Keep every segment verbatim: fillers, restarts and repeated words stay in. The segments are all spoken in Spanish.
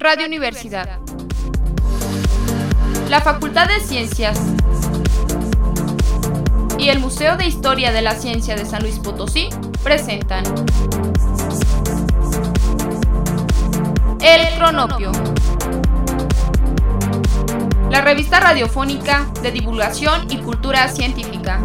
Radio Universidad. La Facultad de Ciencias y el Museo de Historia de la Ciencia de San Luis Potosí presentan El Cronopio, la revista radiofónica de divulgación y cultura científica.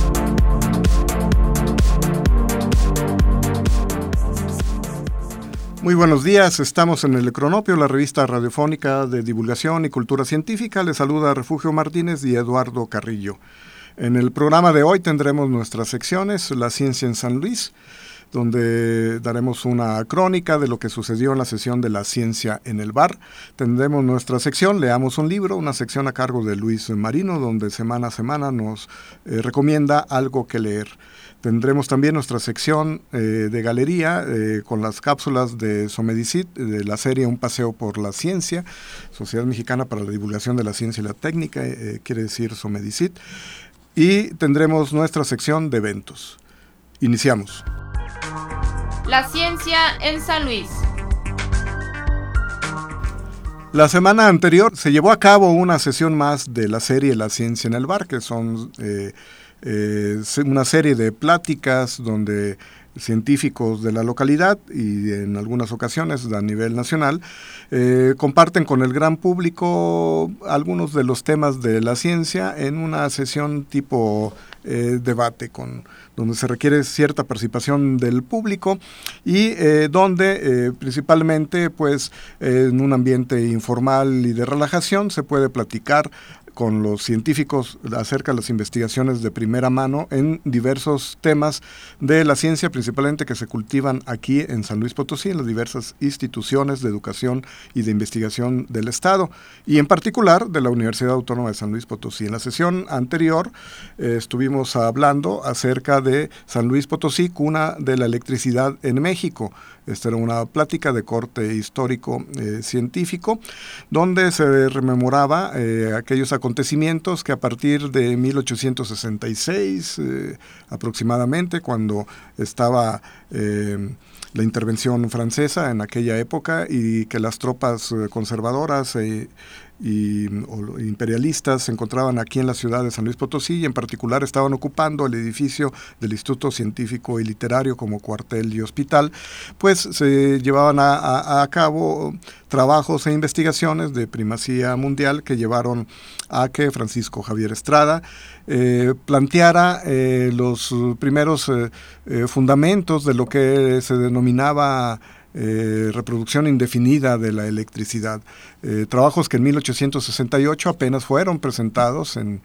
Muy buenos días, estamos en El Cronopio, la revista radiofónica de divulgación y cultura científica. Les saluda Refugio Martínez y Eduardo Carrillo. En el programa de hoy tendremos nuestras secciones, La Ciencia en San Luis, donde daremos una crónica de lo que sucedió en la sesión de la ciencia en el bar. Tendremos nuestra sección, Leamos un libro, una sección a cargo de Luis Marino, donde semana a semana nos eh, recomienda algo que leer. Tendremos también nuestra sección eh, de galería eh, con las cápsulas de Somedicit, de la serie Un Paseo por la Ciencia, Sociedad Mexicana para la Divulgación de la Ciencia y la Técnica, eh, quiere decir Somedicit. Y tendremos nuestra sección de eventos. Iniciamos. La ciencia en San Luis. La semana anterior se llevó a cabo una sesión más de la serie La Ciencia en el Bar, que son eh, eh, una serie de pláticas donde científicos de la localidad y en algunas ocasiones a nivel nacional eh, comparten con el gran público algunos de los temas de la ciencia en una sesión tipo eh, debate, con, donde se requiere cierta participación del público y eh, donde eh, principalmente pues eh, en un ambiente informal y de relajación se puede platicar con los científicos acerca de las investigaciones de primera mano en diversos temas de la ciencia, principalmente que se cultivan aquí en San Luis Potosí, en las diversas instituciones de educación y de investigación del Estado, y en particular de la Universidad Autónoma de San Luis Potosí. En la sesión anterior eh, estuvimos hablando acerca de San Luis Potosí, cuna de la electricidad en México. Esta era una plática de corte histórico eh, científico, donde se rememoraba eh, aquellos acontecimientos que a partir de mil ochocientos sesenta y seis eh, aproximadamente, cuando estaba eh, la intervención francesa en aquella época y que las tropas eh, conservadoras eh, y o, imperialistas se encontraban aquí en la ciudad de San Luis Potosí y en particular estaban ocupando el edificio del Instituto Científico y Literario como cuartel y hospital, pues se llevaban a, a, a cabo trabajos e investigaciones de primacía mundial que llevaron a que Francisco Javier Estrada eh, planteara eh, los primeros eh, eh, fundamentos de lo que se denominaba Eh, reproducción indefinida de la electricidad. Eh, trabajos que en mil ochocientos sesenta y ocho apenas fueron presentados en,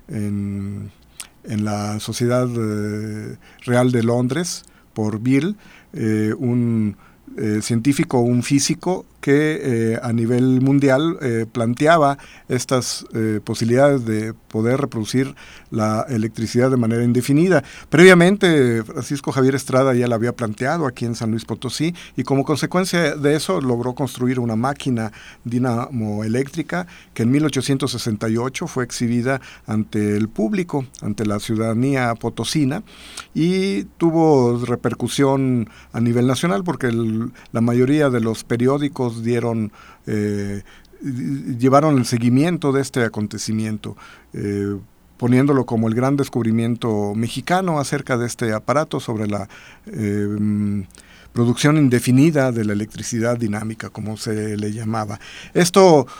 en, en la Sociedad eh, Real de Londres por Bill, eh, un eh, científico, un físico que eh, a nivel mundial eh, planteaba estas eh, posibilidades de poder reproducir la electricidad de manera indefinida. Previamente, Francisco Javier Estrada ya la había planteado aquí en San Luis Potosí y como consecuencia de eso logró construir una máquina dinamoeléctrica que en mil ochocientos sesenta y ocho fue exhibida ante el público, ante la ciudadanía potosina y tuvo repercusión a nivel nacional porque el, la mayoría de los periódicos dieron eh, llevaron el seguimiento de este acontecimiento, eh, poniéndolo como el gran descubrimiento mexicano acerca de este aparato sobre la eh, producción indefinida de la electricidad dinámica, como se le llamaba. Esto